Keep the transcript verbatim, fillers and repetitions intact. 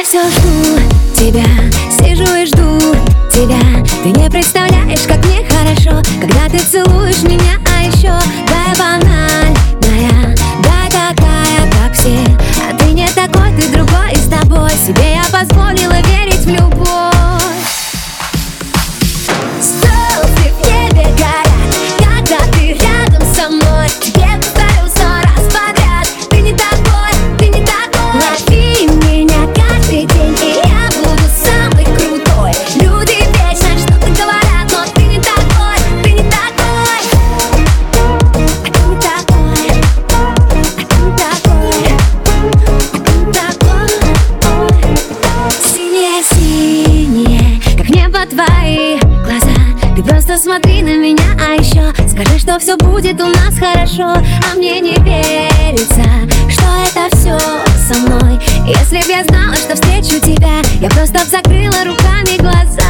все жду тебя, сижу и жду тебя. Ты не представляешь, как мне хорошо, когда ты целуешь меня, а еще да, я банальная, да, такая, как все. А ты не такой, ты другой, и с тобой себе я позволила верить в любовь. Звезды в небе горят, когда ты рядом со мной. Тебе повторю сто раз подряд: ты не такой, ты не такой. Лови меня каждый день, и я буду самый крутой. Люди вечно что-то говорят, но ты не такой, ты не такой. А ты не такой, а ты не такой, а ты не такой. Синее-синее, как небо твои глаза. Ты просто смотри на меня, а еще скажи, что все будет у нас хорошо. А мне не верится, что это все со мной. Если б я знала, что встречу тебя, я просто б закрыла руками глаза.